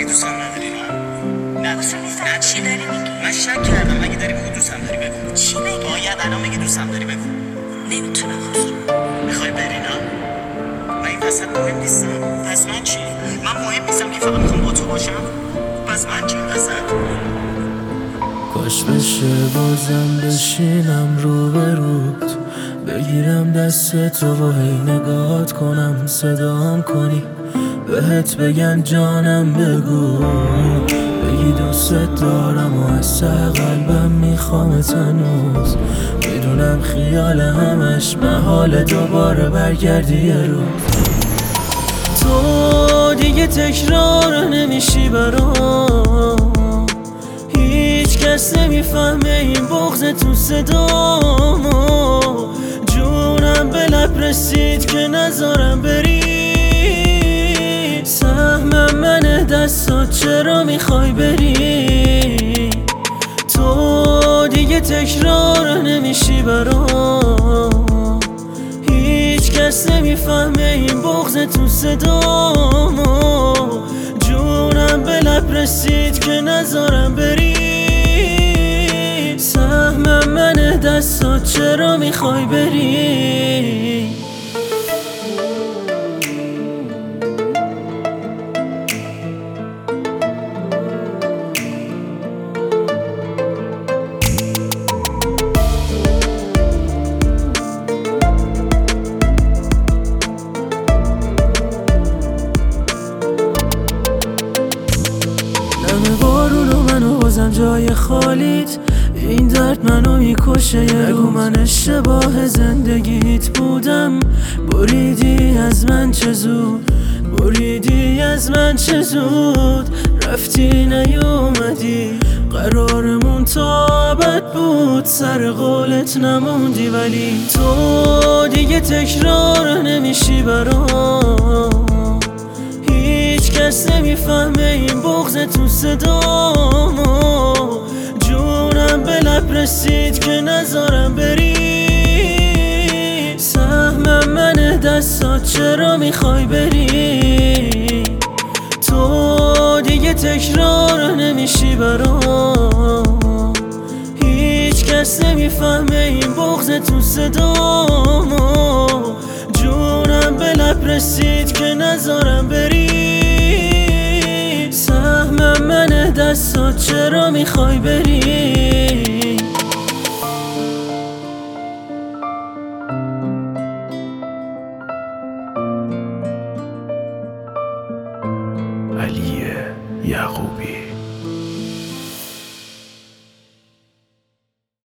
دیگه دوستم نداری نه حسین نه چی داری میگی؟ من شک کردم. اگه داری بگو دوستم داری بگو. چی بگی؟ باید الان بگی دوستم داری بگو. نمیتونم خسرو. میخوای بری نه؟ من این وسط مهم نیستم. پس من چی؟ من مهم نیستم که فقط میخوام با تو باشم. پس من چی این وسط؟ کاش بشه بازم بشینم روبروت، بگیرم دست تو و هی نگاهت کنم، صدام کنی بهت بگم جانم بگو، بگی دوست دارم و از ته قلبم میخوامت هنوز. میدونم خیال همش محال دوباره برگردی یه روز. تو دیگه تکرار نمیشی برام، هیچ کس نمیفهمه این بغض تو صدامو. جونم به لب رسید که نذارم بری، سهمم منه دستات چرا میخوای بری. تو دیگه تکرار نمیشی برام، هیچ کس نمیفهمه این بغض تو صدامو. جونم به لب رسید که نذارم بری، سهمم منه دستات چرا میخوای بری. بارون و منو بازم جای خالیت، این درد منو میکشه. نگو من اشتباه زندگیت بودم، بریدی از من چه زود، بریدی از من چه زود. رفتی نیومدی، قرارمون تا ابد بود، سر قولت نموندی. ولی تو دیگه تکرار نمیشی برام، هیچ کس نمیفهمه این بغض تو صدامو. جونم به لب رسید که نذارم بری، سهمم منه دستات چرا میخوای بری. تو دیگه تکرار نمیشی برام، هیچ کس نمیفهمه این بغض تو صدامو. جونم به لب رسید که نذارم بری، سهمم منه دستات چرا میخوای بری. علی یعقوبی.